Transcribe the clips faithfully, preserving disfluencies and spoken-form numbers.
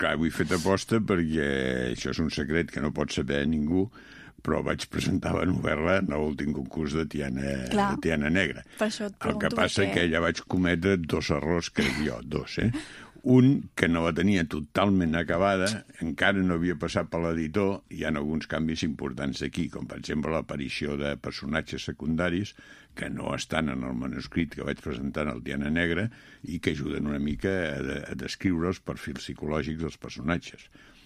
clar, ho he fet aposta perquè això és un secret que no pot saber ningú, però vaig presentar la novel·la en l'últim concurs de Tiana, de Tiana Negra. Per això et pregunto. El que passa és que ja vaig cometre dos errors, crec jo, dos, eh? Un, que no la tenia totalment acabada, encara no havia passat per l'editor, hi ha alguns canvis importants aquí, com per exemple l'aparició de personatges secundaris que no estan en el manuscrit que vaig presentar en el Tiana Negra i que ajuden una mica a, de, a descriure els perfils psicològics dels personatges.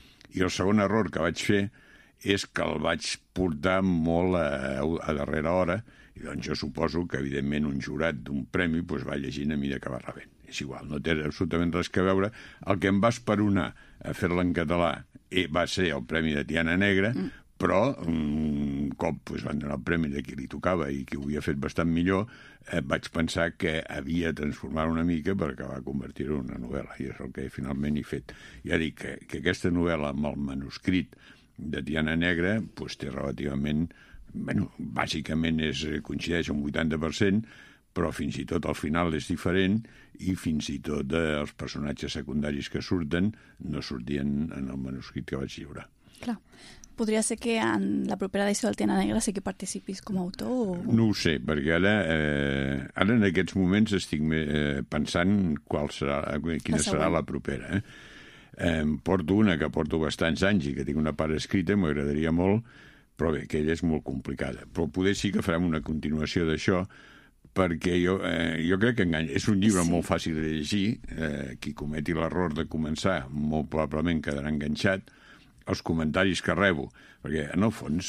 I el segon error que vaig fer és que el vaig portar molt a, a darrera hora i doncs jo suposo que, evidentment, un jurat d'un premi doncs, va llegint a mesura que va rebent. És igual, no té absolutament res a veure. El que em va esperonar a fer-la en català eh, va ser el Premi de Tiana Negra, mm. però un cop doncs, van donar el premi de qui li tocava i qui ho havia fet bastant millor, eh, vaig pensar que havia de transformar una mica per acabar convertir-ho en una novel·la, i és el que finalment he fet. Ja dic que, que aquesta novel·la amb el manuscrit de Tiana Negra doncs, té relativament... Bueno, bàsicament és, coincideix un vuitanta per cent, però fins i tot al final és diferent i fins i tot eh, els personatges secundaris que surten no sortien en el manuscrit que vaig lliurar. Clar. Podria ser que en la propera edició del Tiana Negra sí que participis com a autor? O... No ho sé, perquè ara, eh, ara en aquests moments estic eh, pensant qual serà, quina la serà la propera. Eh? Eh, porto una que porto bastants anys i que tinc una part escrita, m'agradaria molt, però bé, aquella és molt complicada. Però poder sí que farem una continuació d'això, perquè jo, eh, jo crec que enganya. És un llibre sí. molt fàcil de llegir, eh, qui cometi l'error de començar molt probablement quedarà enganxat, els comentaris que rebo, perquè en el fons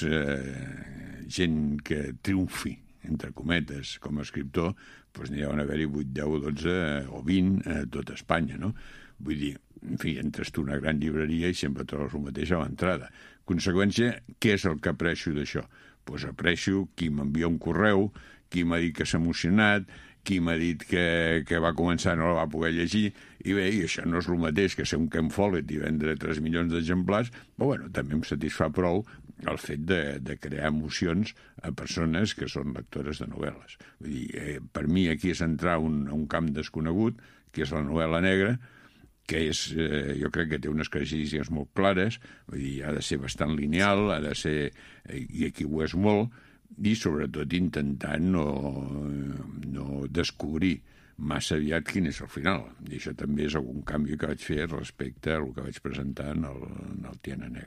eh, gent que triomfi, entre cometes, com a escriptor, doncs n'hi ha haver-hi vuit, deu, dotze o vint a tot Espanya, no? Vull dir, en fi, entres tu a una gran llibreria i sempre trobes el mateix a l'entrada. Conseqüència, què és el que aprecio d'això? Doncs aprecio qui m'envia un correu, qui m'ha dit que s'ha emocionat, qui m'ha dit que, que va començar no la va poder llegir, i bé, i això no és el mateix que ser un Ken Follett i vendre tres milions d'exemplars, però bueno, també em satisfà prou el fet de, de crear emocions a persones que són lectores de novel·les. Vull dir, eh, per mi aquí és entrar un, a un camp desconegut, que és la novel·la negra, que és, eh, jo crec que té unes característiques molt clares, vull dir, ha de ser bastant lineal, ha de ser, eh, i aquí ho és molt, i sobretot intentant no, no descobrir massa aviat quin és el final. I això també és algun canvi que vaig fer respecte al que vaig presentar en el, en el Tiana Negra.